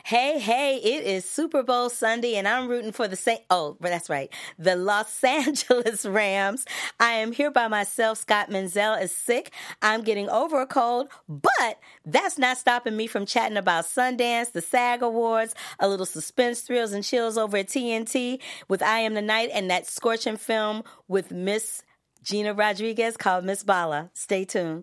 Hey, hey, it is Super Bowl Sunday, and I'm rooting for but that's right, the Los Angeles Rams. I am here by myself. Scott Menzel is sick. I'm getting over a cold, but that's not stopping me from chatting about Sundance, the SAG Awards, a little suspense, thrills, and chills over at TNT with I Am the Night and that scorching film with Miss Gina Rodriguez called Miss Bala. Stay tuned.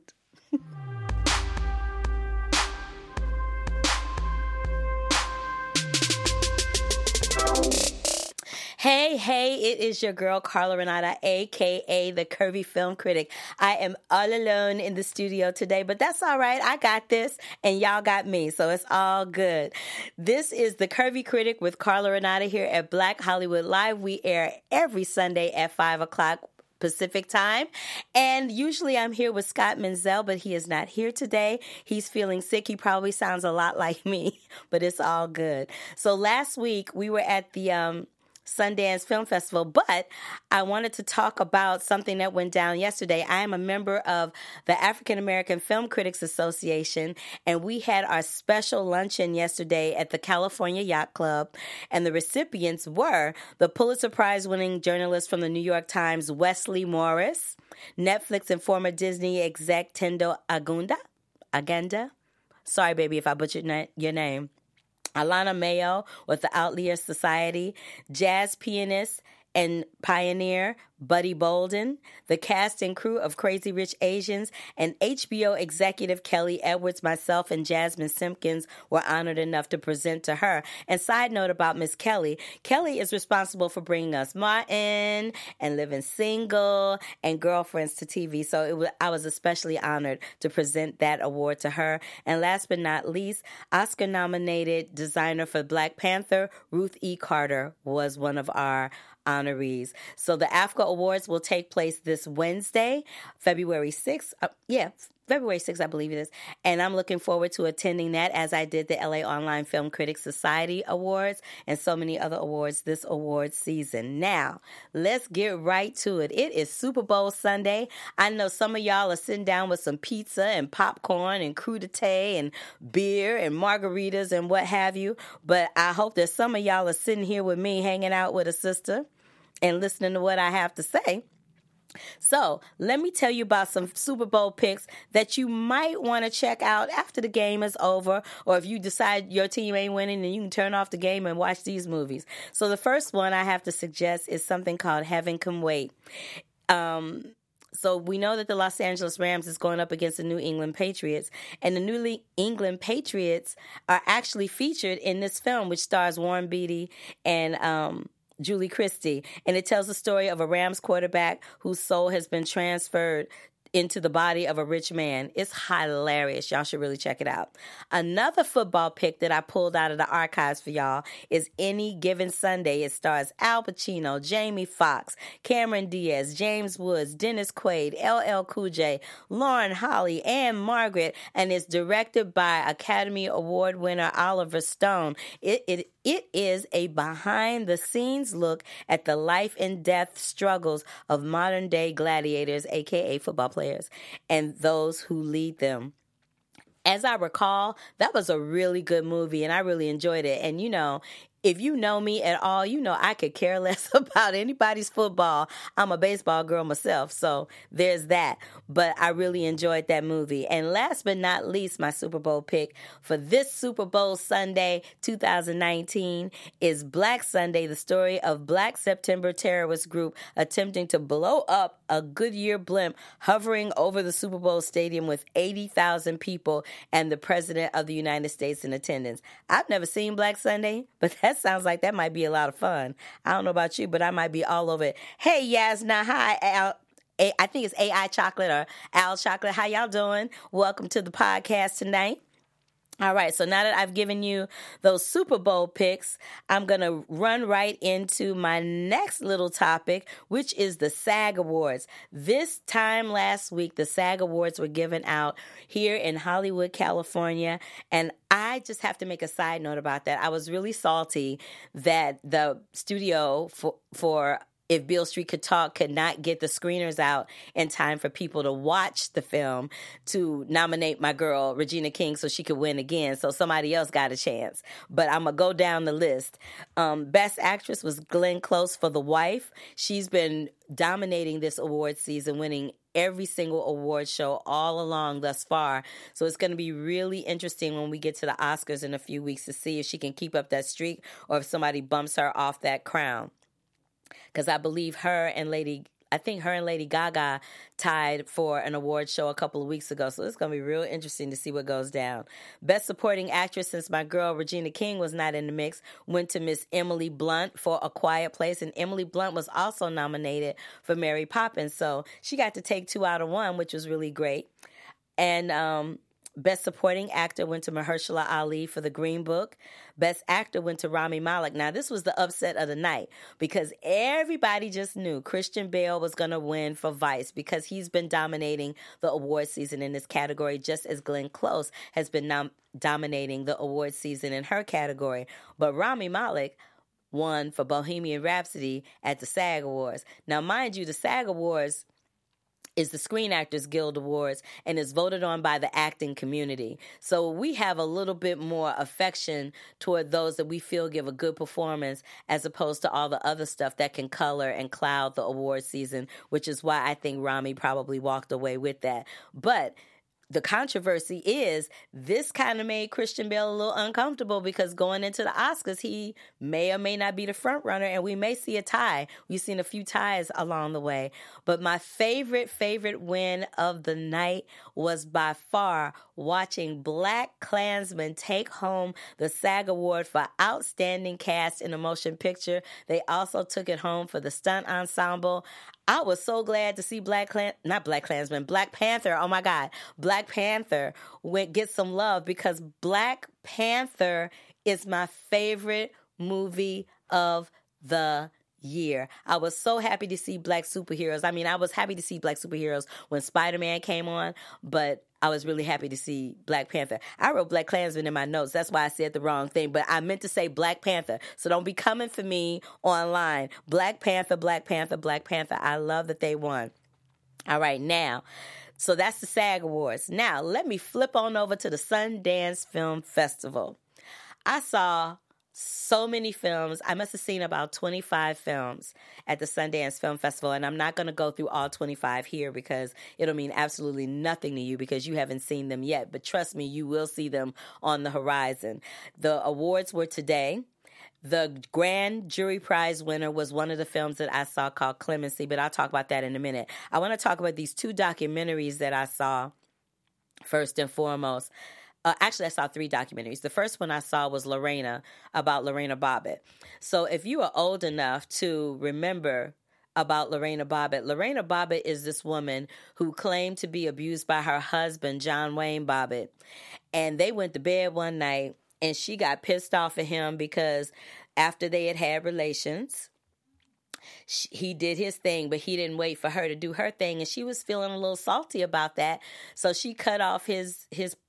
Hey, hey, it is your girl, Carla Renata, a.k.a. the Curvy Film Critic. I am all alone in the studio today, but that's all right. I got this, and y'all got me, so it's all good. This is the Curvy Critic with Carla Renata here at Black Hollywood Live. We air every Sunday at 5 o'clock Pacific time. And usually I'm here with Scott Menzel, but he is not here today. He's feeling sick. He probably sounds a lot like me, but it's all good. So last week we were at the Sundance Film Festival, but I wanted to talk about something that went down yesterday. I am a member of the African American Film Critics Association, and we had our special luncheon yesterday at the California Yacht Club, and the recipients were the Pulitzer Prize-winning journalist from the New York Times, Wesley Morris, Netflix and former Disney exec Tendo Agenda. Sorry, baby, if I butchered your name. Alana Mayo with the Outlier Society, jazz pianist and pioneer Buddy Bolden, the cast and crew of Crazy Rich Asians, and HBO executive Kelly Edwards, myself, and Jasmine Simpkins were honored enough to present to her. And side note about Miss Kelly, Kelly is responsible for bringing us Martin and Living Single and Girlfriends to TV. So I was especially honored to present that award to her. And last but not least, Oscar-nominated designer for Black Panther, Ruth E. Carter, was one of our honorees. So the AFCA Awards will take place this Wednesday, February 6th. February 6th, I believe it is. And I'm looking forward to attending that, as I did the LA Online Film Critics Society Awards and so many other awards this award season. Now, let's get right to it. It is Super Bowl Sunday. I know some of y'all are sitting down with some pizza and popcorn and crudité and beer and margaritas and what have you. But I hope that some of y'all are sitting here with me, hanging out with a sister and listening to what I have to say. So let me tell you about some Super Bowl picks that you might want to check out after the game is over, or if you decide your team ain't winning, then you can turn off the game and watch these movies. So the first one I have to suggest is something called Heaven Can Wait. So we know that the Los Angeles Rams is going up against the New England Patriots, and the New England Patriots are actually featured in this film, which stars Warren Beatty and Julie Christie, and it tells the story of a Rams quarterback whose soul has been transferred into the body of a rich man. It's hilarious. Y'all should really check it out. Another football pick that I pulled out of the archives for y'all is Any Given Sunday. It stars Al Pacino, Jamie Foxx, Cameron Diaz, James Woods, Dennis Quaid, LL Cool J, Lauren Holly, and Margaret, and it's directed by Academy Award winner Oliver Stone. It is a behind-the-scenes look at the life and death struggles of modern-day gladiators, a.k.a. football players, and those who lead them. As I recall, that was a really good movie, and I really enjoyed it. And, if you know me at all, I could care less about anybody's football. I'm a baseball girl myself, so there's that. But I really enjoyed that movie. And last but not least, my Super Bowl pick for this Super Bowl Sunday 2019 is Black Sunday, the story of Black September terrorist group attempting to blow up a Goodyear blimp hovering over the Super Bowl stadium with 80,000 people and the President of the United States in attendance. I've never seen Black Sunday, but that sounds like that might be a lot of fun. I don't know about you, but I might be all over it. Hey, Yasna. Hi, Al. I think it's AI Chocolate or Al Chocolate. How y'all doing? Welcome to the podcast tonight. All right, so now that I've given you those Super Bowl picks, I'm going to run right into my next little topic, which is the SAG Awards. This time last week, the SAG Awards were given out here in Hollywood, California, and I just have to make a side note about that. I was really salty that the studio for if Beale Street Could Talk could not get the screeners out in time for people to watch the film, to nominate my girl Regina King so she could win again. So somebody else got a chance. But I'm going to go down the list. Best Actress was Glenn Close for The Wife. She's been dominating this award season, winning every single award show all along thus far. So it's going to be really interesting when we get to the Oscars in a few weeks to see if she can keep up that streak or if somebody bumps her off that crown. Because I believe her and Lady Gaga tied for an award show a couple of weeks ago. So it's going to be real interesting to see what goes down. Best Supporting Actress, since my girl Regina King was not in the mix, went to Miss Emily Blunt for A Quiet Place. And Emily Blunt was also nominated for Mary Poppins. So she got to take 2 out of 1, which was really great. And Best Supporting Actor went to Mahershala Ali for The Green Book. Best Actor went to Rami Malek. Now, this was the upset of the night because everybody just knew Christian Bale was going to win for Vice because he's been dominating the award season in this category, just as Glenn Close has been dominating the award season in her category. But Rami Malek won for Bohemian Rhapsody at the SAG Awards. Now, mind you, the SAG Awards is the Screen Actors Guild Awards and is voted on by the acting community. So we have a little bit more affection toward those that we feel give a good performance as opposed to all the other stuff that can color and cloud the award season, which is why I think Rami probably walked away with that. But the controversy is this kind of made Christian Bale a little uncomfortable because going into the Oscars, he may or may not be the front runner, and we may see a tie. We've seen a few ties along the way. But my favorite win of the night was by far watching BlacKkKlansman take home the SAG Award for Outstanding Cast in a Motion Picture. They also took it home for the Stunt Ensemble. I was so glad to see Black Panther. Oh my God. Black Panther get some love because Black Panther is my favorite movie of the year. I was so happy to see black superheroes. I mean, I was happy to see black superheroes when Spider-Man came on, but I was really happy to see Black Panther. I wrote BlacKkKlansman in my notes. That's why I said the wrong thing, but I meant to say Black Panther. So don't be coming for me online. Black Panther, Black Panther, Black Panther. I love that they won. All right, now, so that's the SAG Awards. Now, let me flip on over to the Sundance Film Festival. I saw so many films. I must have seen about 25 films at the Sundance Film Festival, and I'm not going to go through all 25 here because it'll mean absolutely nothing to you because you haven't seen them yet. But trust me, you will see them on the horizon. The awards were today. The grand jury prize winner was one of the films that I saw called Clemency, but I'll talk about that in a minute. I want to talk about these 2 documentaries that I saw first and foremost. Actually, I saw 3 documentaries. The first one I saw was Lorena, about Lorena Bobbitt. So if you are old enough to remember about Lorena Bobbitt is this woman who claimed to be abused by her husband, John Wayne Bobbitt. And they went to bed one night, and she got pissed off at him because after they had relations, he did his thing, but he didn't wait for her to do her thing. And she was feeling a little salty about that. So she cut off his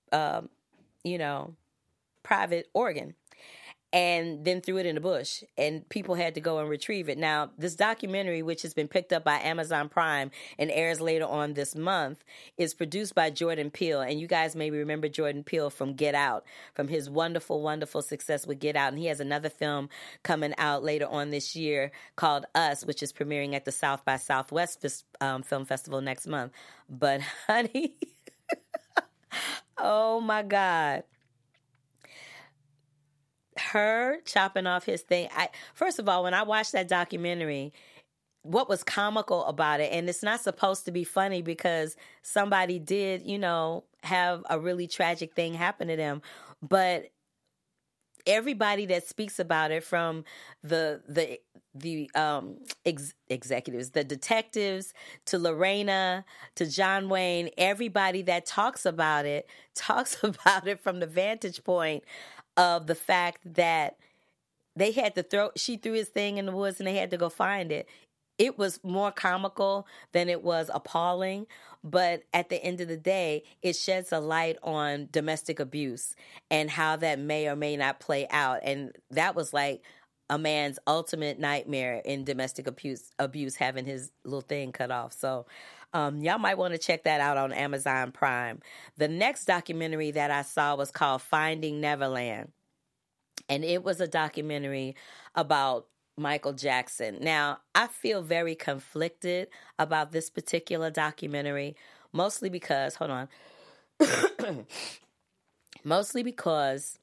private organ and then threw it in the bush, and people had to go and retrieve it. Now, this documentary, which has been picked up by Amazon Prime and airs later on this month, is produced by Jordan Peele, and you guys may remember Jordan Peele from Get Out, from his wonderful, wonderful success with Get Out, and he has another film coming out later on this year called Us, which is premiering at the South by Southwest Film Festival next month. But, honey, oh my God. Her chopping off his thing. First of all, when I watched that documentary, what was comical about it, and it's not supposed to be funny because somebody did, have a really tragic thing happen to them, but everybody that speaks about it, from the executives, the detectives, to Lorena, to John Wayne, everybody that talks about it from the vantage point of the fact that she threw his thing in the woods and they had to go find it. It was more comical than it was appalling, but at the end of the day, it sheds a light on domestic abuse and how that may or may not play out. And that was like a man's ultimate nightmare in domestic abuse having his little thing cut off. So y'all might want to check that out on Amazon Prime. The next documentary that I saw was called Finding Neverland. And it was a documentary about Michael Jackson. Now, I feel very conflicted about this particular documentary, mostly because, hold on, mostly because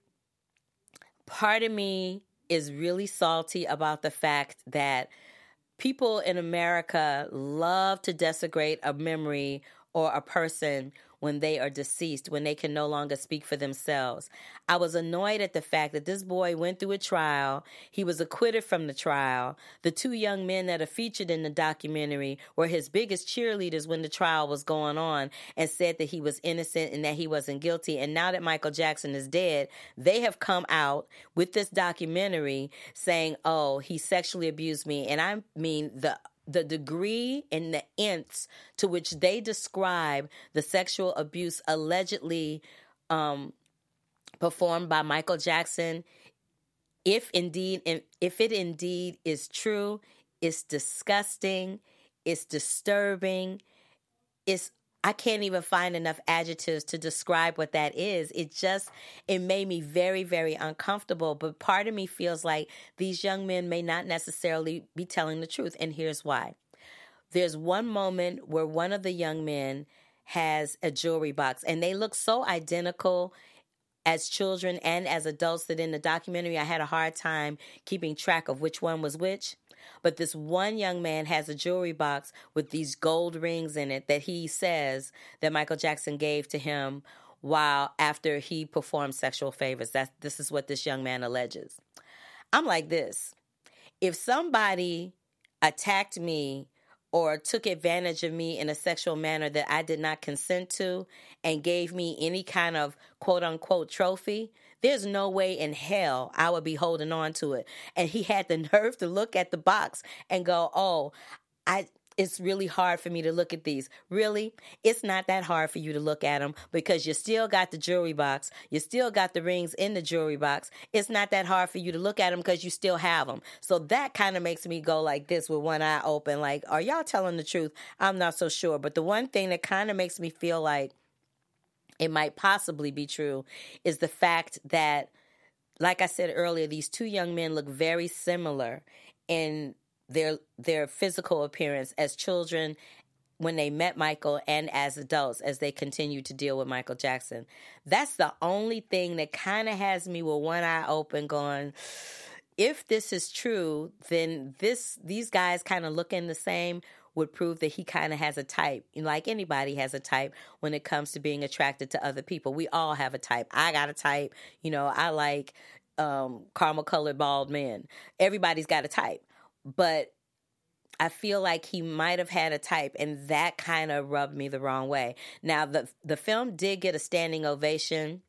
part of me is really salty about the fact that people in America love to desecrate a memory or a person when they are deceased, when they can no longer speak for themselves. I was annoyed at the fact that this boy went through a trial. He was acquitted from the trial. The two young men that are featured in the documentary were his biggest cheerleaders when the trial was going on and said that he was innocent and that he wasn't guilty. And now that Michael Jackson is dead, they have come out with this documentary saying, oh, he sexually abused me. And I mean, the degree and the nths to which they describe the sexual abuse allegedly performed by Michael Jackson, if it indeed is true, it's disgusting, it's disturbing, I can't even find enough adjectives to describe what that is. It made me very, very uncomfortable. But part of me feels like these young men may not necessarily be telling the truth. And here's why. There's one moment where one of the young men has a jewelry box, and they look so identical as children and as adults that in the documentary I had a hard time keeping track of which one was which. But this one young man has a jewelry box with these gold rings in it that he says that Michael Jackson gave to him after he performed sexual favors. This is what this young man alleges. I'm like this. If somebody attacked me or took advantage of me in a sexual manner that I did not consent to and gave me any kind of quote-unquote trophy, there's no way in hell I would be holding on to it. And he had the nerve to look at the box and go, it's really hard for me to look at these. Really? It's not that hard for you to look at them because you still got the jewelry box. You still got the rings in the jewelry box. It's not that hard for you to look at them because you still have them. So that kind of makes me go like this with one eye open. Like, are y'all telling the truth? I'm not so sure. But the one thing that kind of makes me feel like it might possibly be true is the fact that, like I said earlier, these two young men look very similar in their physical appearance as children when they met Michael and as adults as they continue to deal with Michael Jackson. That's the only thing that kind of has me with one eye open going, if this is true, then these guys kind of looking the same would prove that he kind of has a type. Like anybody has a type when it comes to being attracted to other people. We all have a type. I got a type. I like caramel-colored bald men. Everybody's got a type. But I feel like he might have had a type, and that kind of rubbed me the wrong way. Now, the film did get a standing ovation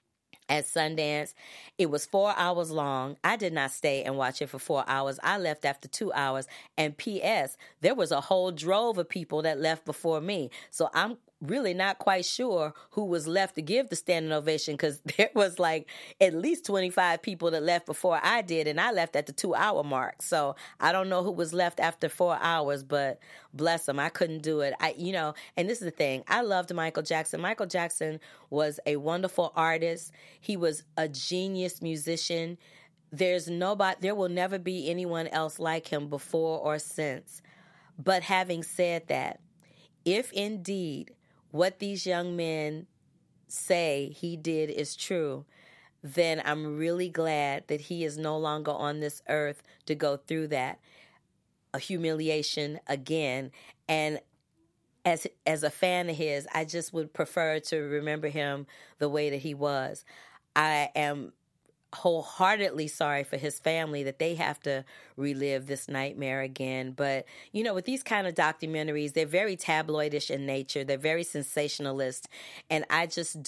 at Sundance. It was 4 hours long. I did not stay and watch it for 4 hours. I left after 2 hours. And P.S., there was a whole drove of people that left before me. So I'm really not quite sure who was left to give the standing ovation because there was like at least 25 people that left before I did, and I left at the 2 hour mark. So I don't know who was left after 4 hours, but bless them, I couldn't do it. And this is the thing. I loved Michael Jackson. Michael Jackson was a wonderful artist. He was a genius musician. There will never be anyone else like him before or since. But having said that, if indeed what these young men say he did is true, then I'm really glad that he is no longer on this earth to go through that a humiliation again. And as a fan of his, I just would prefer to remember him the way that he was. I am wholeheartedly sorry for his family that they have to relive this nightmare again. But, with these kind of documentaries, they're very tabloidish in nature. They're very sensationalist. And I just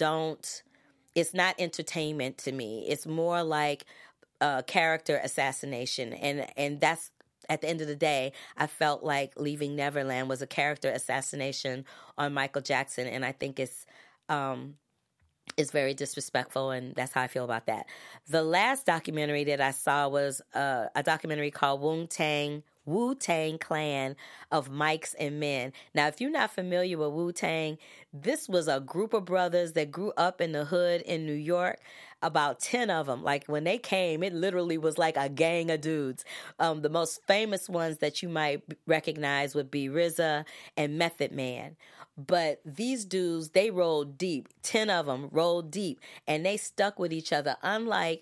it's not entertainment to me. It's more like character assassination. And that's, at the end of the day, I felt like Leaving Neverland was a character assassination on Michael Jackson. And I think it's is very disrespectful, and that's how I feel about that. The last documentary that I saw was a documentary called Wu-Tang Clan of Mics and Men. Now, if you're not familiar with Wu-Tang, this was a group of brothers that grew up in the hood in New York, about 10 of them. Like, when they came, it literally was like a gang of dudes. The most famous ones that you might recognize would be RZA and Method Man. But these dudes, they rolled deep. 10 of them rolled deep, and they stuck with each other. Unlike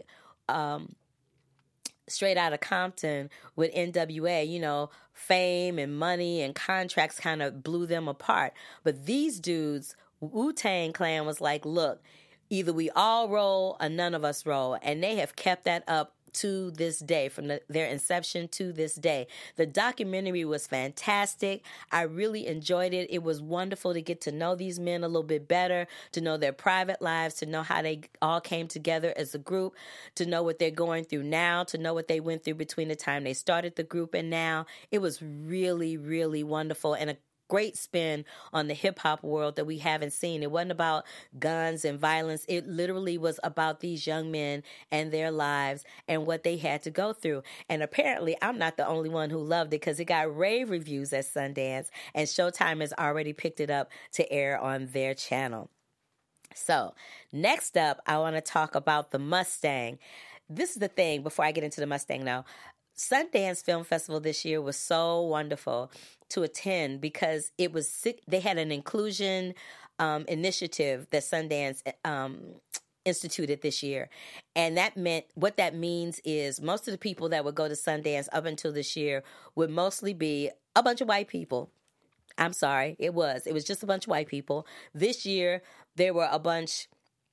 Straight Outta Compton with NWA, you know, fame and money and contracts kind of blew them apart. But these dudes, Wu-Tang Clan was like, look, either we all roll or none of us roll. And they have kept that up to this day, from their inception to this day. The documentary was fantastic. I really enjoyed it. It was wonderful to get to know these men a little bit better, to know their private lives, to know how they all came together as a group, to know what they're going through now, to know what they went through between the time they started the group and now. It was really, really wonderful, and a great spin on the hip-hop world that we haven't seen. It wasn't about guns and violence. It literally was about these young men and their lives and what they had to go through. And apparently, I'm not the only one who loved it, because it got rave reviews at Sundance, and Showtime has already picked it up to air on their channel. So, next up, I want to talk about the Mustang. This is the thing, before I get into the Mustang now. Sundance Film Festival this year was so wonderful to attend, because they had an inclusion initiative that Sundance instituted this year. And what that means is most of the people that would go to Sundance up until this year would mostly be a bunch of white people. I'm sorry, it was just a bunch of white people. This year, there were a bunch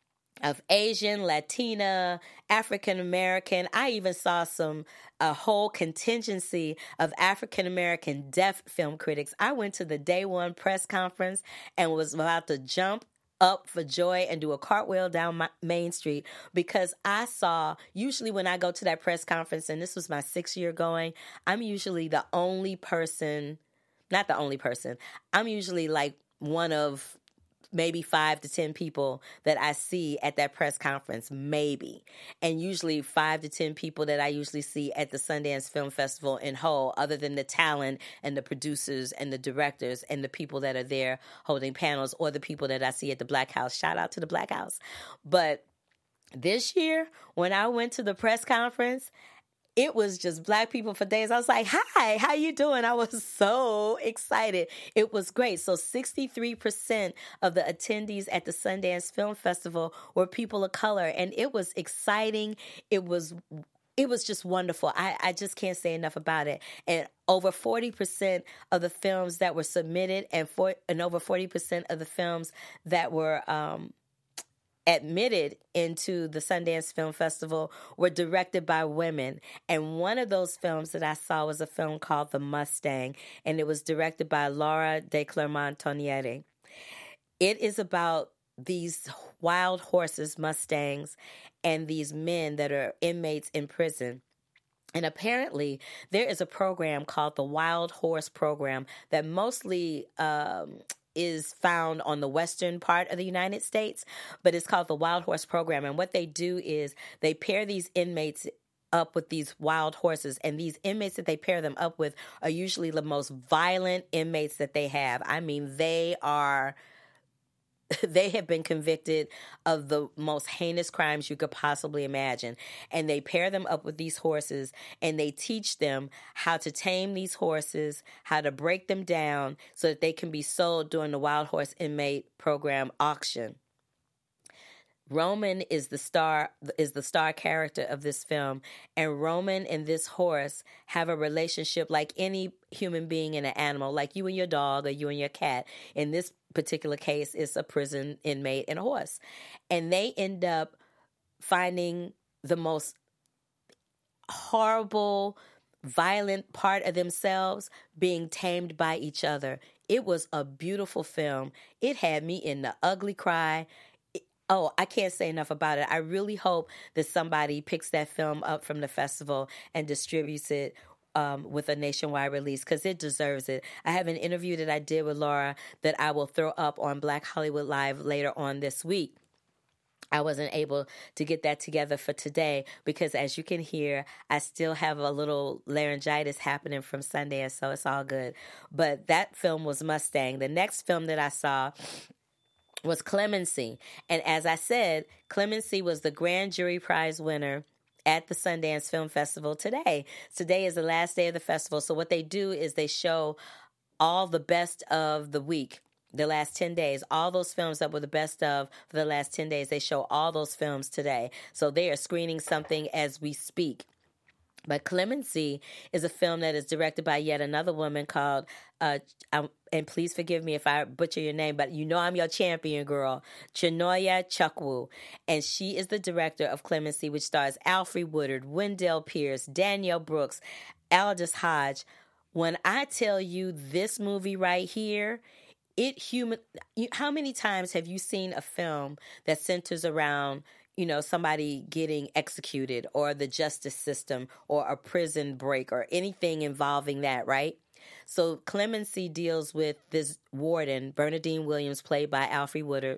of Asian, Latina, African American. I even saw a whole contingency of African American deaf film critics. I went to the day one press conference and was about to jump up for joy and do a cartwheel down Main Street, because I saw, usually when I go to that press conference, and this was my 6th year going, I'm usually the only person, not the only person, I'm usually like one of maybe 5 to 10 people that I see at that press conference, maybe. And usually 5 to 10 people that I usually see at the Sundance Film Festival in whole, other than the talent and the producers and the directors and the people that are there holding panels, or the people that I see at the Black House. Shout out to the Black House. But this year, when I went to the press conference, it was just Black people for days. I was like, hi, how you doing? I was so excited. It was great. So 63% of the attendees at the Sundance Film Festival were people of color. And it was exciting. It was just wonderful. I just can't say enough about it. And over 40% of the films that were submitted and over 40% of the films that were admitted into the Sundance Film Festival were directed by women. And one of those films that I saw was a film called The Mustang, and it was directed by Laura de Clermont-Tonnerre. It is about these wild horses, Mustangs, and these men that are inmates in prison. And apparently, there is a program called the Wild Horse Program that mostly is found on the western part of the United States, but it's called the Wild Horse Program. And what they do is they pair these inmates up with these wild horses, and these inmates that they pair them up with are usually the most violent inmates that they have. I mean, they have been convicted of the most heinous crimes you could possibly imagine. And they pair them up with these horses, and they teach them how to tame these horses, how to break them down so that they can be sold during the Wild Horse Inmate Program auction. Roman is the star character of this film, and Roman and this horse have a relationship like any human being and an animal, like you and your dog or you and your cat. In this particular case, it's a prison inmate and a horse. And they end up finding the most horrible, violent part of themselves being tamed by each other. It was a beautiful film. It had me in the ugly cry. Oh, I can't say enough about it. I really hope that somebody picks that film up from the festival and distributes it with a nationwide release, because it deserves it. I have an interview that I did with Laura that I will throw up on Black Hollywood Live later on this week. I wasn't able to get that together for today because, as you can hear, I still have a little laryngitis happening from Sundance, so it's all good. But that film was Mustang. The next film that I saw was Clemency. And as I said, Clemency was the Grand Jury Prize winner at the Sundance Film Festival today. Today is the last day of the festival. So what they do is they show all the best of the week, the last 10 days, all those films that were the best of for the last 10 days. They show all those films today. So they are screening something as we speak. But Clemency is a film that is directed by yet another woman called, and please forgive me if I butcher your name, but you know I'm your champion, girl, Chinonye Chukwu. And she is the director of Clemency, which stars Alfre Woodard, Wendell Pierce, Danielle Brooks, Aldous Hodge. When I tell you this movie right here, how many times have you seen a film that centers around, you know, somebody getting executed or the justice system or a prison break or anything involving that, right? So Clemency deals with this warden, Bernadine Williams, played by Alfre Woodard,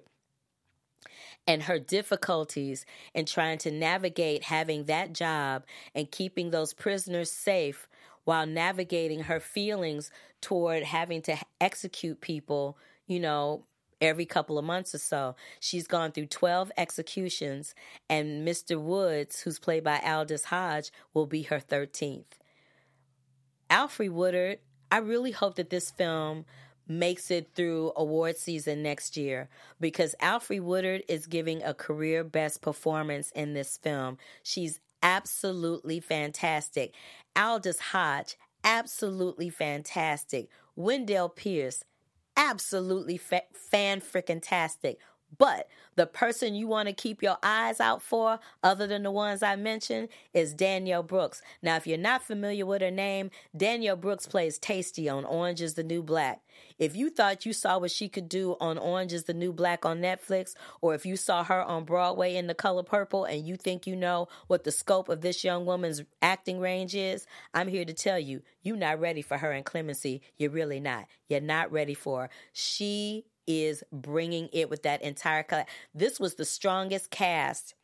and her difficulties in trying to navigate having that job and keeping those prisoners safe while navigating her feelings toward having to execute people, you know, every couple of months or so. She's gone through 12 executions, and Mr. Woods, who's played by Aldous Hodge, will be her 13th. Alfre Woodard, I really hope that this film makes it through award season next year, because Alfre Woodard is giving a career best performance in this film. She's absolutely fantastic. Aldous Hodge, absolutely fantastic. Wendell Pierce, absolutely fan-freaking-tastic. But the person you want to keep your eyes out for, other than the ones I mentioned, is Danielle Brooks. Now, if you're not familiar with her name, Danielle Brooks plays Tasty on Orange is the New Black. If you thought you saw what she could do on Orange is the New Black on Netflix, or if you saw her on Broadway in The Color Purple and you think you know what the scope of this young woman's acting range is, I'm here to tell you, you're not ready for her in Clemency. You're really not. You're not ready for her. She is bringing it with that entire class. This was the strongest cast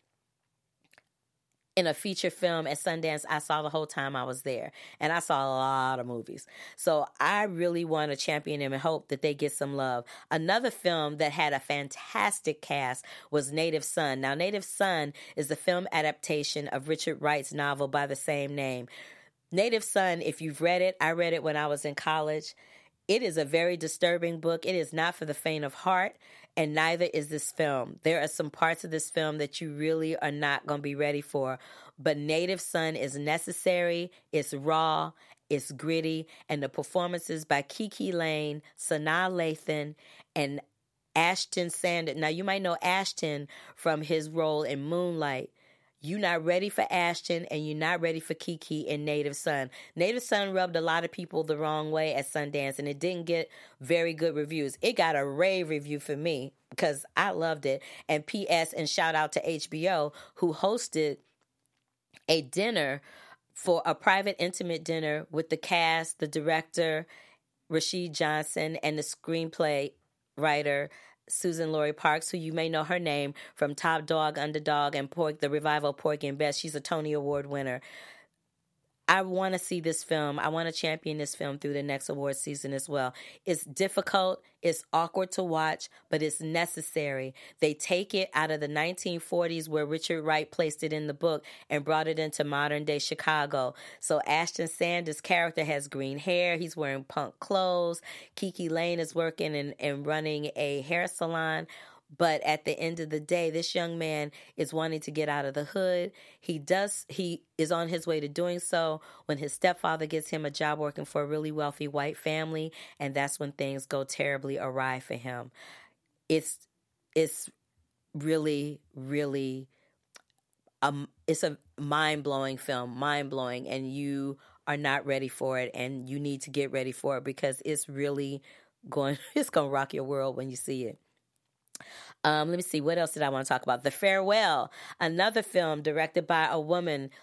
in a feature film at Sundance I saw the whole time I was there. And I saw a lot of movies. So I really want to champion them and hope that they get some love. Another film that had a fantastic cast was Native Son. Now, Native Son is the film adaptation of Richard Wright's novel by the same name. Native Son, if you've read it, I read it when I was in college. It is a very disturbing book. It is not for the faint of heart, and neither is this film. There are some parts of this film that you really are not going to be ready for, but Native Son is necessary, it's raw, it's gritty, and the performances by Kiki Lane, Sanaa Lathan, and Ashton Sanders. Now, you might know Ashton from his role in Moonlight. You're not ready for Ashton, and you're not ready for Kiki in Native Son. Native Son rubbed a lot of people the wrong way at Sundance, and it didn't get very good reviews. It got a rave review for me because I loved it. And P.S. and shout out to HBO, who hosted a dinner for a private, intimate dinner with the cast, the director, Rashid Johnson, and the screenplay writer, Susan-Lori Parks, who you may know her name from Top Dog, Underdog, and the revival Porgy and Bess. She's a Tony Award winner. I want to see this film. I want to champion this film through the next award season as well. It's difficult. It's awkward to watch, but it's necessary. They take it out of the 1940s where Richard Wright placed it in the book and brought it into modern day Chicago. So Ashton Sanders' character has green hair. He's wearing punk clothes. Kiki Lane is working and running a hair salon. But at the end of the day, this young man is wanting to get out of the hood. He is on his way to doing so when his stepfather gets him a job working for a really wealthy white family, and that's when things go terribly awry for him. It's really, really, it's a mind-blowing film, mind-blowing, and you are not ready for it, and you need to get ready for it because it's really it's going to rock your world when you see it. Let me see, what else did I want to talk about? The Farewell, another film directed by a woman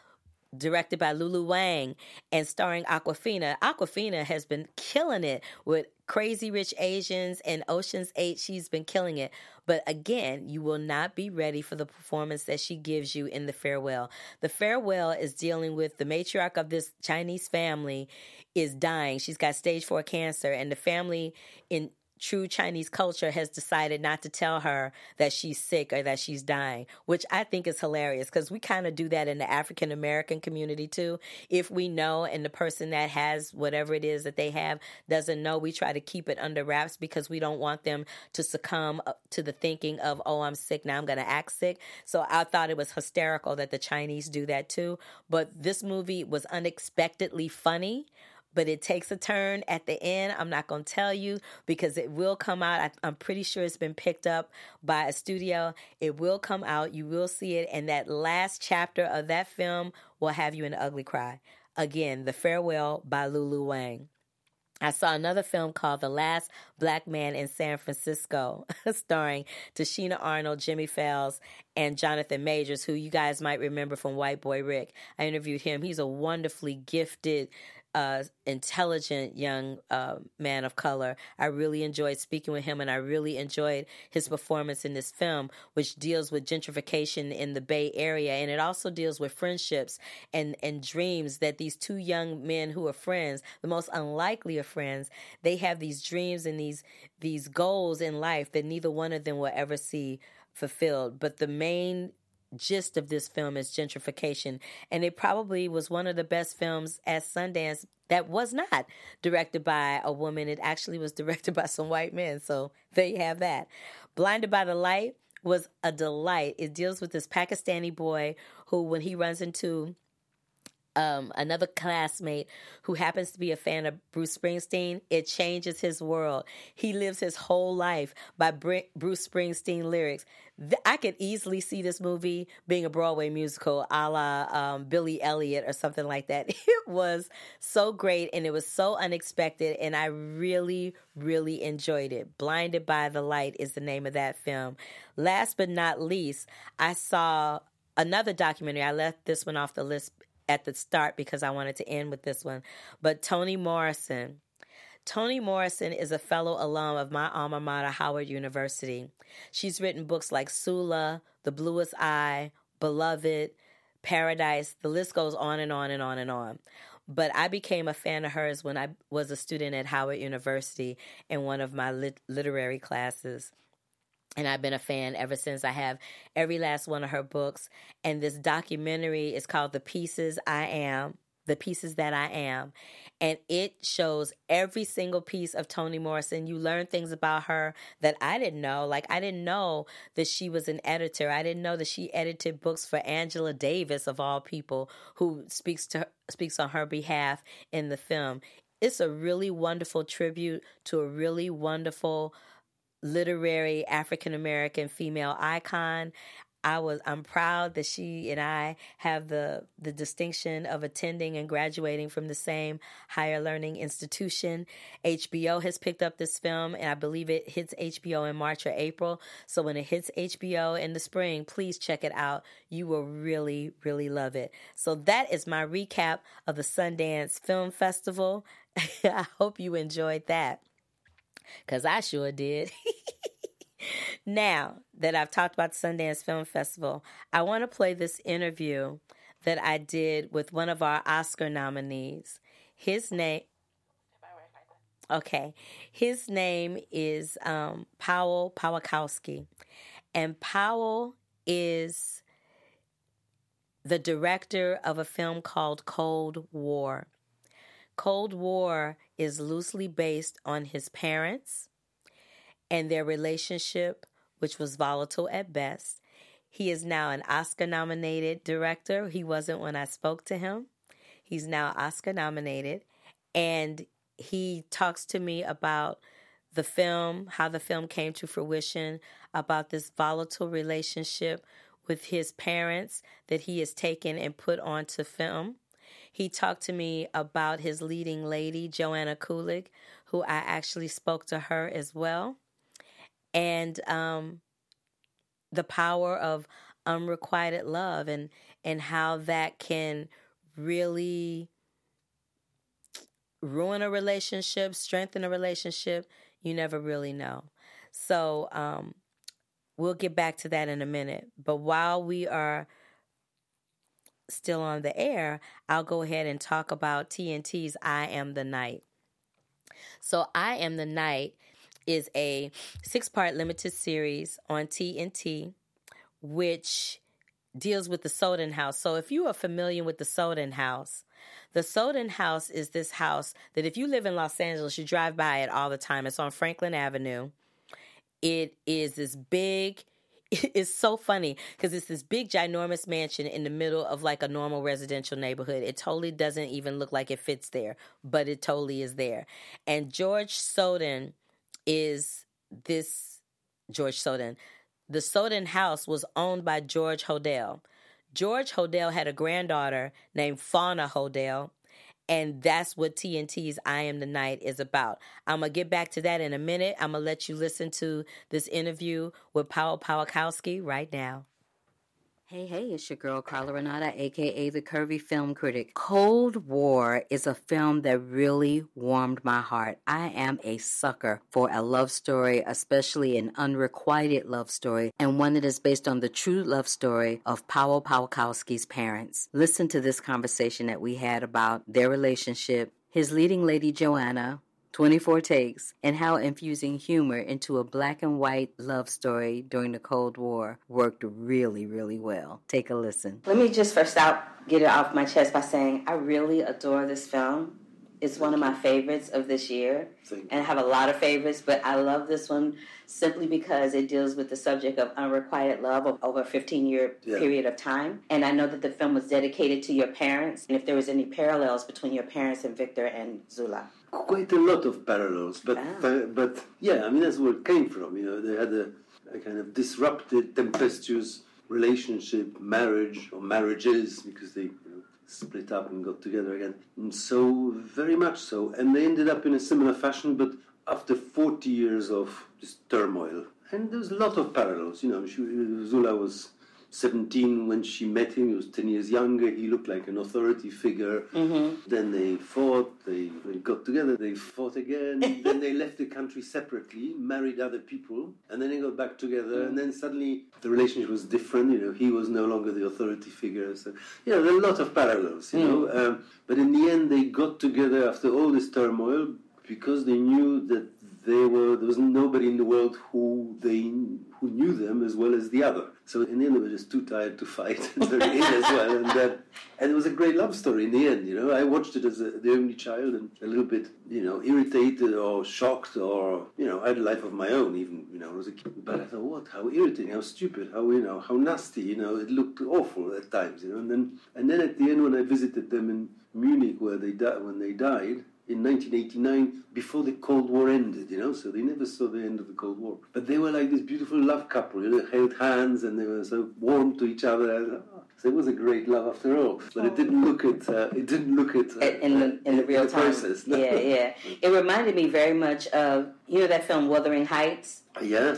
directed by Lulu Wang and starring Aquafina. Aquafina has been killing it with Crazy Rich Asians and Ocean's 8. She's been killing it. But again, you will not be ready for the performance that she gives you in The Farewell. The Farewell is dealing with the matriarch of this Chinese family is dying. She's got stage 4 cancer, and the family in true Chinese culture has decided not to tell her that she's sick or that she's dying, which I think is hilarious because we kind of do that in the African American community too. If we know and the person that has whatever it is that they have doesn't know, we try to keep it under wraps because we don't want them to succumb to the thinking of, oh, I'm sick, now I'm going to act sick. So I thought it was hysterical that the Chinese do that too. But this movie was unexpectedly funny, but it takes a turn at the end. I'm not going to tell you because it will come out. I'm pretty sure it's been picked up by a studio. It will come out. You will see it. And that last chapter of that film will have you in an ugly cry. Again, The Farewell by Lulu Wang. I saw another film called The Last Black Man in San Francisco, starring Tashina Arnold, Jimmy Fails, and Jonathan Majors, who you guys might remember from White Boy Rick. I interviewed him. He's a wonderfully gifted, intelligent young man of color. I really enjoyed speaking with him, and I really enjoyed his performance in this film, which deals with gentrification in the Bay Area, and it also deals with friendships and dreams that these two young men who are friends, the most unlikely of friends, they have these dreams and these goals in life that neither one of them will ever see fulfilled. But the main gist of this film is gentrification, and it probably was one of the best films at Sundance that was not directed by a woman. It actually was directed by some white men, so there you have that. Blinded by the Light was a delight. It deals with this Pakistani boy who, when he runs into another classmate who happens to be a fan of Bruce Springsteen, it changes his world. He lives his whole life by Bruce Springsteen lyrics. I could easily see this movie being a Broadway musical a la Billy Elliot or something like that. It was so great, and it was so unexpected, and I really, really enjoyed it. Blinded by the Light is the name of that film. Last but not least, I saw another documentary. I left this one off the list at the start because I wanted to end with this one. But Toni Morrison. Toni Morrison is a fellow alum of my alma mater, Howard University. She's written books like Sula, The Bluest Eye, Beloved, Paradise. The list goes on and on and on and on. But I became a fan of hers when I was a student at Howard University in one of my literary classes. And I've been a fan ever since. I have every last one of her books. And this documentary is called The Pieces I Am, The Pieces That I Am. And it shows every single piece of Toni Morrison. You learn things about her that I didn't know. Like, I didn't know that she was an editor. I didn't know that she edited books for Angela Davis, of all people, who speaks on her behalf in the film. It's a really wonderful tribute to a really wonderful literary African-American female icon. I'm proud that she and I have the distinction of attending and graduating from the same higher learning institution. HBO has picked up this film, and I believe it hits HBO in March or April. So when it hits HBO in the spring, please check it out. You will really, really love it. So that is my recap of the Sundance Film Festival. I hope you enjoyed that, because I sure did. Now that I've talked about the Sundance Film Festival, I want to play this interview that I did with one of our Oscar nominees. His name is Powell Pawlikowski. And Powell is the director of a film called Cold War. Cold War is loosely based on his parents and their relationship, which was volatile at best. He is now an Oscar-nominated director. He wasn't when I spoke to him. He's now Oscar-nominated, and he talks to me about the film, how the film came to fruition, about this volatile relationship with his parents that he has taken and put onto film. He talked to me about his leading lady, Joanna Kulig, who I actually spoke to her as well, and the power of unrequited love and how that can really ruin a relationship, strengthen a relationship, you never really know. So we'll get back to that in a minute. But while we are still on the air, I'll go ahead and talk about TNT's I Am the Night. So I Am the Night is a 6-part limited series on TNT, which deals with the Soden House. So if you are familiar with the Soden House is this house that if you live in Los Angeles, you drive by it all the time. It's on Franklin Avenue. It is this big, it's so funny because it's this big, ginormous mansion in the middle of like a normal residential neighborhood. It totally doesn't even look like it fits there, but it totally is there. And George Soden is this George Soden. The Soden house was owned by George Hodel. George Hodel had a granddaughter named Fauna Hodel, and that's what TNT's I Am the Night is about. I'm going to get back to that in a minute. I'm going to let you listen to this interview with Powell Pawlikowski right now. Hey, it's your girl, Carla Renata, a.k.a. the Curvy Film Critic. Cold War is a film that really warmed my heart. I am a sucker for a love story, especially an unrequited love story, and one that is based on the true love story of Powell Pawlikowski's parents. Listen to this conversation that we had about their relationship, his leading lady, Joanna, 24 takes, and how infusing humor into a black and white love story during the Cold War worked really, really well. Take a listen. Let me just first get it off my chest by saying I really adore this film. It's one of my favorites of this year, and I have a lot of favorites, but I love this one simply because it deals with the subject of unrequited love over a 15-year period of time. And I know that the film was dedicated to your parents, and if there was any parallels between your parents and Victor and Zula. Quite a lot of parallels, but yeah, I mean, that's where it came from. You know, they had a kind of disrupted, tempestuous relationship, marriage, or marriages, because they split up and got together again. And so, very much so. And they ended up in a similar fashion, but after 40 years of just turmoil. And there's a lot of parallels. You know, Zula was 17 when she met him. He was 10 years younger. He looked like an authority figure. Mm-hmm. Then they fought. They got together. They fought again. Then they left the country separately, married other people, and then they got back together. Mm-hmm. And then suddenly the relationship was different. You know, he was no longer the authority figure. So, you know, there are a lot of parallels. You know, but in the end, they got together after all this turmoil because they knew that there was nobody in the world who knew them as well as the other. So in the end, they were just too tired to fight at the very end as well. And it was a great love story in the end. You know, I watched it as the only child and a little bit, you know, irritated or shocked, or, you know, I had a life of my own, even, you know, as a kid. But I thought, what? How irritating, how stupid, how nasty. You know, it looked awful at times. You know, and then at the end, when I visited them in Munich, when they died. In 1989, before the Cold War ended, you know, so they never saw the end of the Cold War. But they were like this beautiful love couple, you know, held hands and they were so warm to each other. So it was a great love after all. But it didn't look at in the real time process. No. Yeah. It reminded me very much of, you know, that film Wuthering Heights. Yeah.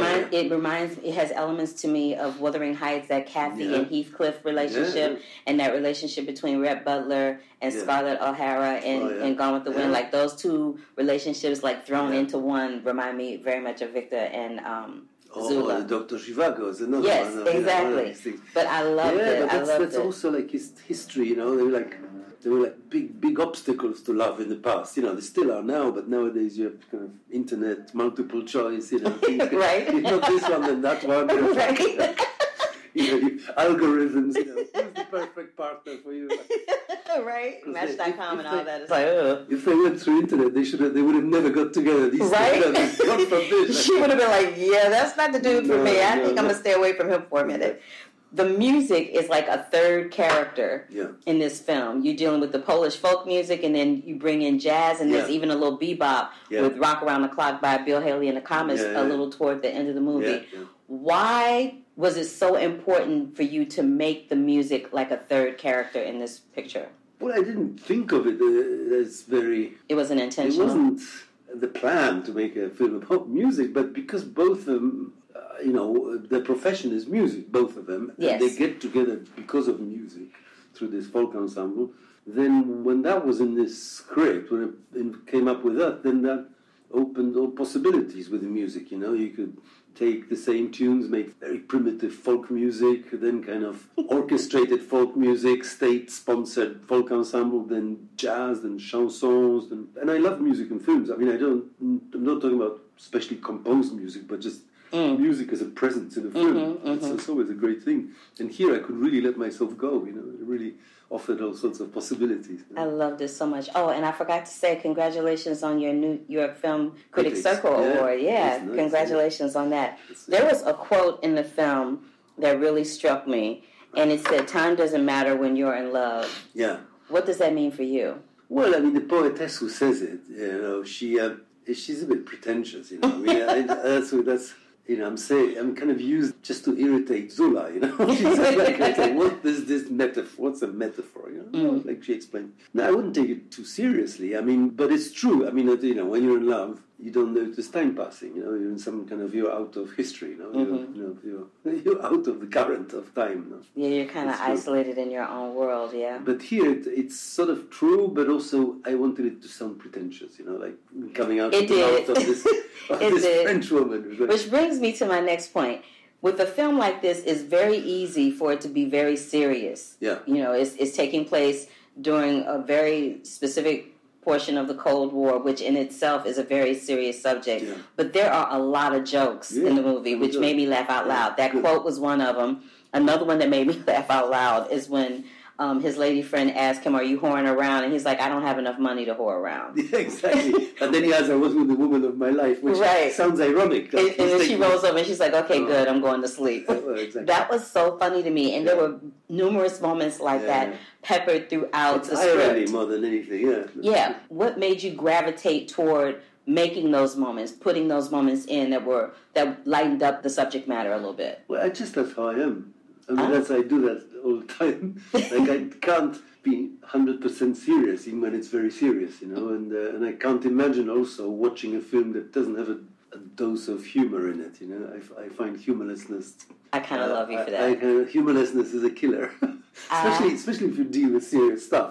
It has elements to me of Wuthering Heights, that Kathy and Heathcliff relationship, and that relationship between Rhett Butler and Scarlett O'Hara and Gone with the Wind. Like those two relationships, like thrown into one, remind me very much of Victor and Zula. Dr. Zhivago is another one. Yes, exactly. But I loved it. Yeah, but that's also like his history, you know. They were like big obstacles to love in the past. You know, they still are now, but nowadays you have kind of internet, multiple choice, you know. Right. You know, this one and that one. You know, right. You know, algorithms, you know. Who's the perfect partner for you? Right. Match.com and all that. It's like, if they went through internet, they would have never got together. These right? God forbid. She would have been like, yeah, that's not the dude for me. I think I'm going to stay away from him for a minute. The music is like a third character in this film. You're dealing with the Polish folk music, and then you bring in jazz, and there's even a little bebop with Rock Around the Clock by Bill Haley and the Comets a little toward the end of the movie. Yeah. Why was it so important for you to make the music like a third character in this picture? Well, I didn't think of it as very... It wasn't intentional? It wasn't the plan to make a film about music, but because both of them... you know, their profession is music, both of them. Yes. And they get together because of music. through this folk ensemble. Then when that was in this script, when it came up with that, then that opened all possibilities with the music, you know. You could take the same tunes, make very primitive folk music, then kind of orchestrated folk music, state-sponsored folk ensemble, then jazz, then chansons, and I love music and films. I mean, I'm not talking about specially composed music, but just music as a presence in a film. It's always a great thing. And here I could really let myself go, you know. It really offered all sorts of possibilities. You know? I love this so much. Oh, and I forgot to say congratulations on your New York Film Critics Circle Award. Yeah, nice. Congratulations on that. There was a quote in the film that really struck me, and it said, "Time doesn't matter when you're in love." Yeah. What does that mean for you? Well, I mean, the poetess who says it, you know, she's a bit pretentious, you know. I mean, that's. You know, I'm kind of used just to irritate Zula, you know. She's like, what is this metaphor? What's a metaphor, you know? Like she explained. No, I wouldn't take it too seriously. I mean, but it's true. I mean, you know, when you're in love, you don't notice time passing, you know. You're in some kind of, you're out of history, you know. You're out of the current of time, you know? Yeah, you're kind of isolated in your own world, yeah. But here, it's sort of true, but also I wanted it to sound pretentious, you know, like coming out of the mouth of this French woman. Which brings me to my next point. With a film like this, it's very easy for it to be very serious. Yeah. You know, it's taking place during a very specific portion of the Cold War, which in itself is a very serious subject. Yeah. But there are a lot of jokes in the movie, which made me laugh out loud. That quote was one of them. Another one that made me laugh out loud is when his lady friend asked him, "Are you whoring around?" And he's like, "I don't have enough money to whore around." Yeah, exactly. And then he has, "I was with the woman of my life," which sounds ironic. Like, and then she rolls up and she's like, "Okay, good, I'm going to sleep." Exactly. That was so funny to me. And there were numerous moments like that peppered throughout the script. Irony more than anything, Yeah. What made you gravitate toward making those moments, putting those moments in that lightened up the subject matter a little bit? Well, that's how I am. I mean, I do that all the time. Like, I can't be 100% serious, even when it's very serious, you know. And I can't imagine also watching a film that doesn't have a dose of humor in it, you know. I find humorlessness. I kind of love you for that. Humorlessness is a killer, especially if you deal with serious stuff.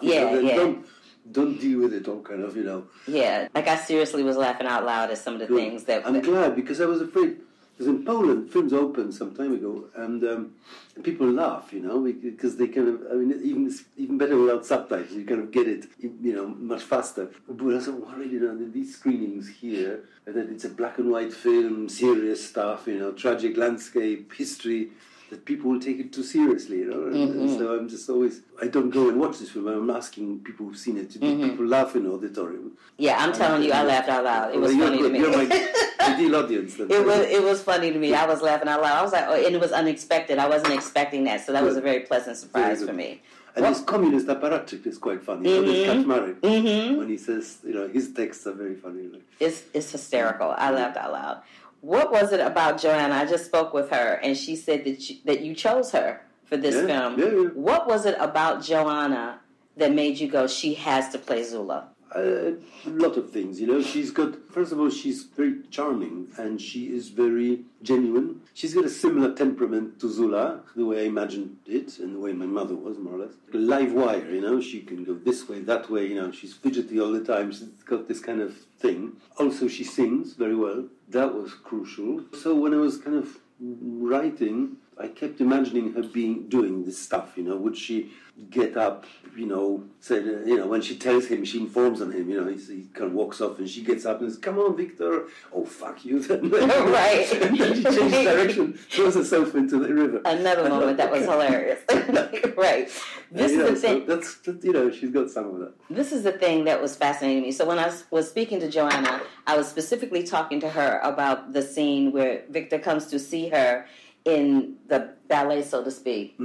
Don't deal with it all kind of, you know. Yeah, like I seriously was laughing out loud at some of the things that. I'm glad, because I was afraid. Because in Poland, films opened some time ago, and people laugh, you know, because they kind of, I mean, even better without subtitles, you kind of get it, you know, much faster. But I was worried, you know, these screenings here, that it's a black and white film, serious stuff, you know, tragic landscape, history, that people will take it too seriously, you know. And so I'm just always, I don't go and watch this film. I'm asking people who've seen it. People laugh in the auditorium. Yeah, I'm telling you, I laughed out loud. It was funny to me. You're my ideal audience. It was funny to me. I was laughing out loud. I was like, and it was unexpected. I wasn't expecting that, so that was a very pleasant surprise for me. And this communist apparatchik is quite funny. This Kaczmarek, when he says, you know, his texts are very funny. It's hysterical. I laughed out loud. What was it about Joanna? I just spoke with her, and she said that you chose her for this film. Yeah. What was it about Joanna that made you go, she has to play Zula? A lot of things, you know. First of all, she's very charming, and she is very genuine. She's got a similar temperament to Zula, the way I imagined it, and the way my mother was, more or less. A live wire, you know. She can go this way, that way, you know. She's fidgety all the time. She's got this kind of thing. Also, she sings very well. That was crucial. So when I was kind of writing, I kept imagining her doing this stuff, you know. Would she get up, you know, say, you know, when she tells him, she informs on him, you know, he kind of walks off and she gets up and says, "Come on, Victor." "Oh, fuck you." Right. And then she changes direction, throws herself into the river. Another moment that was hilarious. Right. This is the thing. So that's, you know, she's got some of that. This is the thing that was fascinating to me. So when I was speaking to Joanna, I was specifically talking to her about the scene where Victor comes to see her in the ballet, so to speak,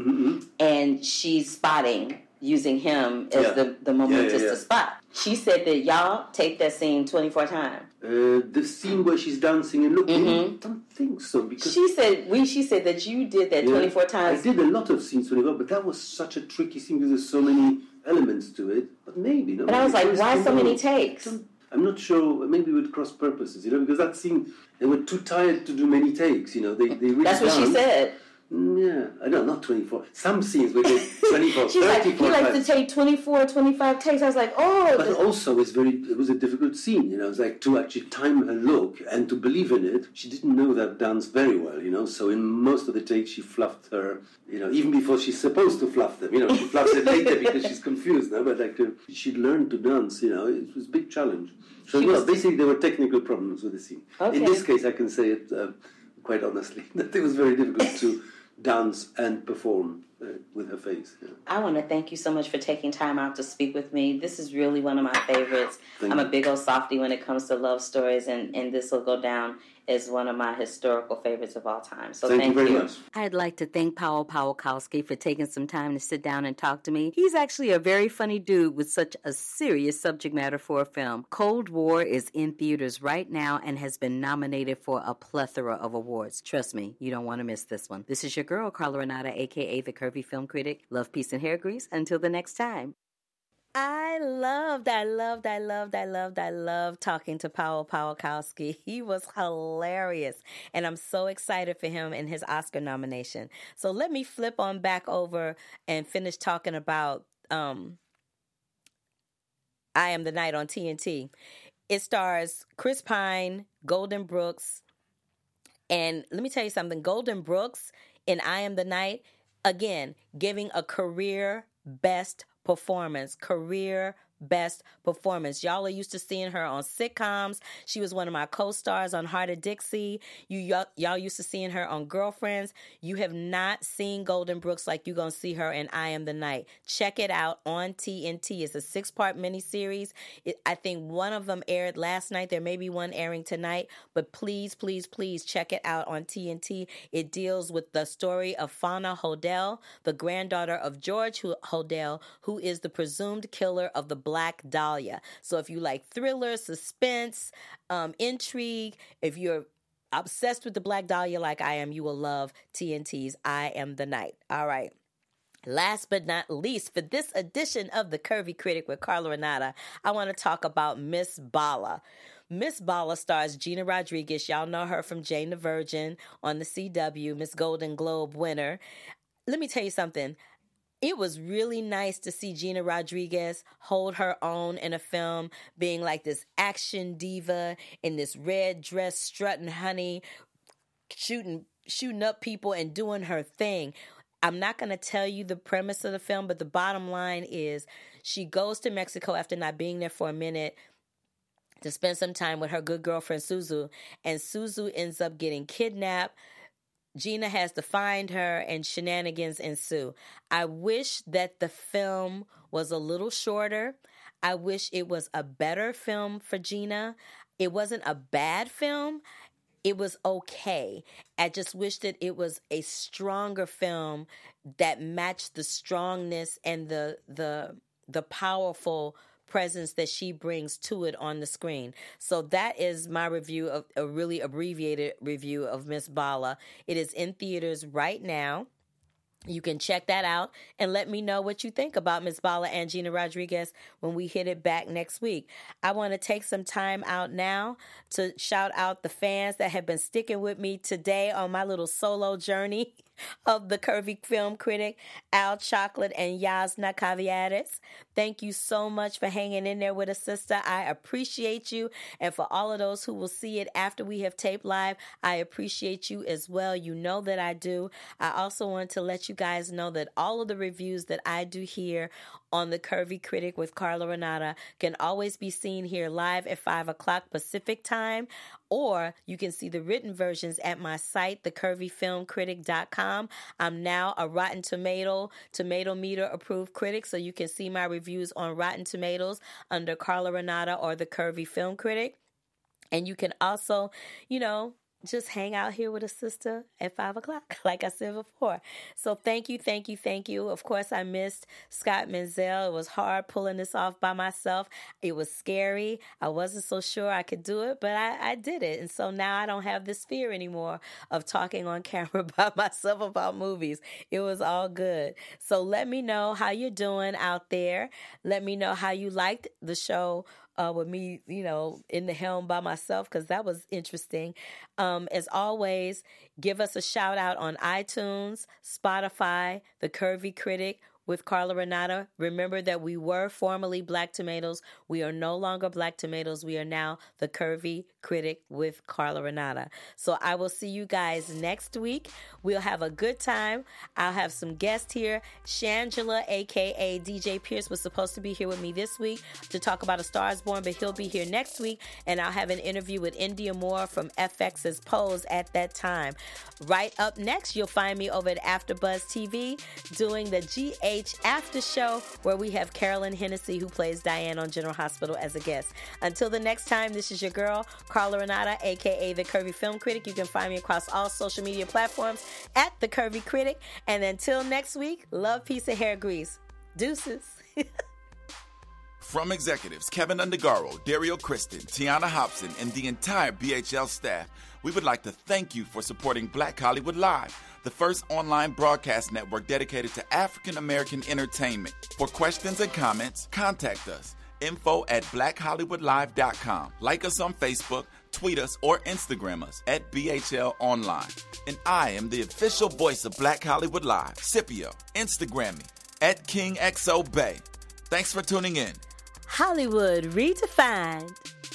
and she's spotting, using him as the momentous to spot. She said that y'all take that scene 24 times. The scene where she's dancing and looking, I don't think so. Because she said that you did that 24 times. I did a lot of scenes 24, but that was such a tricky scene because there's so many elements to it. But maybe, no. But I was like, why so many takes? I'm not sure. Maybe with cross purposes, you know, because that scene, they were too tired to do many takes. You know, they really. That's what she said. Yeah, I know, not 24. Some scenes we did 24, She's 34 like, he likes times. to take 24, 25 takes. I was like, oh. But also, it was a difficult scene, It was like to actually time her look and to believe in it. She didn't know that dance very well, So in most of the takes, she fluffed her, even before she's supposed to fluff them. She fluffs it later because she's confused now. But she learned to dance, It was a big challenge. So basically, there were technical problems with the scene. Okay. In this case, I can say it quite honestly that it was very difficult to dance and perform with her face. Yeah. I want to thank you so much for taking time out to speak with me. This is really one of my favorites. I'm a big old softie when it comes to love stories, and this will go down as one of my historical favorites of all time. So thank you very much. I'd like to thank Powell Pawlikowski for taking some time to sit down and talk to me. He's actually a very funny dude with such a serious subject matter for a film. Cold War is in theaters right now and has been nominated for a plethora of awards. Trust me, you don't want to miss this one. This is your girl, Carla Renata, a.k.a. the Curvy Film Critic. Love, peace, and hair grease. Until the next time. I loved talking to Powell Pawlikowski. He was hilarious, and I'm so excited for him and his Oscar nomination. So let me flip on back over and finish talking about I Am the Night on TNT. It stars Chris Pine, Golden Brooks, and let me tell you something. Golden Brooks in I Am the Night, again, giving a career best performance. Y'all are used to seeing her on sitcoms. She was one of my co-stars on Heart of Dixie. Y'all used to seeing her on Girlfriends. You have not seen Golden Brooks like you're going to see her in I Am the Night. Check it out on TNT. It's a 6-part miniseries. I think one of them aired last night. There may be one airing tonight, but please, please, please check it out on TNT. It deals with the story of Fauna Hodel, the granddaughter of George Hodel, who is the presumed killer of the Black Dahlia. So if you like thriller, suspense, intrigue, if you're obsessed with the Black Dahlia like I am, you will love TNT's I Am the Night. All right. Last but not least, for this edition of The Curvy Critic with Carla Renata, I want to talk about Miss Bala. Miss Bala stars Gina Rodriguez. Y'all know her from Jane the Virgin on the CW, Miss Golden Globe winner. Let me tell you something. It was really nice to see Gina Rodriguez hold her own in a film, being like this action diva in this red dress, strutting honey, shooting up people and doing her thing. I'm not going to tell you the premise of the film, but the bottom line is she goes to Mexico after not being there for a minute to spend some time with her good girlfriend Suzu, and Suzu ends up getting kidnapped. Gina has to find her, and shenanigans ensue. I wish that the film was a little shorter. I wish it was a better film for Gina. It wasn't a bad film. It was okay. I just wish that it was a stronger film that matched the strongness and the powerful presence that she brings to it on the screen. So that is my review of a really abbreviated review of Miss Bala. It is in theaters right now. You can check that out and let me know what you think about Miss Bala and Gina Rodriguez when we hit it back next week. I want to take some time out now to shout out the fans that have been sticking with me today on my little solo journey of the Curvy Film Critic, Al Chocolate and Yasna Caviares. Thank you so much for hanging in there with us, sister. I appreciate you. And for all of those who will see it after we have taped live, I appreciate you as well. You know that I do. I also want to let you guys know that all of the reviews that I do here on the Curvy Critic with Carla Renata can always be seen here live at 5 o'clock Pacific time, or you can see the written versions at my site, thecurvyfilmcritic.com. I'm now a Rotten Tomato meter approved critic, so you can see my reviews on Rotten Tomatoes under Carla Renata or the Curvy Film Critic. And you can also, just hang out here with a sister at 5 o'clock, like I said before. So thank you. Of course, I missed Scott Menzel. It was hard pulling this off by myself. It was scary. I wasn't so sure I could do it, but I did it. And so now I don't have this fear anymore of talking on camera by myself about movies. It was all good. So let me know how you're doing out there. Let me know how you liked the show with me, in the helm by myself, because that was interesting. As always, give us a shout out on iTunes, Spotify, The Curvy Critic with Carla Renata. Remember that we were formerly Black Tomatoes. We are no longer Black Tomatoes. We are now The Curvy Critic with Carla Renata. So I will see you guys next week. We'll have a good time. I'll have some guests here. Shangela, a.k.a. DJ Pierce, was supposed to be here with me this week to talk about A Star Is Born, but he'll be here next week. And I'll have an interview with India Moore from FX's Pose at that time. Right up next, you'll find me over at AfterBuzz TV doing the GH After Show, where we have Carolyn Hennessy, who plays Diane on General Hospital, as a guest. Until the next time, this is your girl, Carla Renata, a.k.a. The Curvy Film Critic. You can find me across all social media platforms at The Curvy Critic. And until next week, love, peace, and hair grease. Deuces. From executives Kevin Undergaro, Dario Kristen, Tiana Hobson, and the entire BHL staff, we would like to thank you for supporting Black Hollywood Live, the first online broadcast network dedicated to African American entertainment. For questions and comments, contact us. info@blackhollywoodlive.com. Like us on Facebook, tweet us, or Instagram us at BHL Online. And I am the official voice of Black Hollywood Live, Scipio. Instagram me at KingXOBay. Thanks for tuning in. Hollywood Redefined.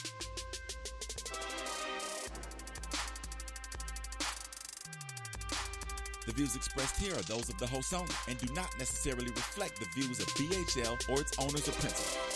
The views expressed here are those of the host only and do not necessarily reflect the views of BHL or its owners or principals.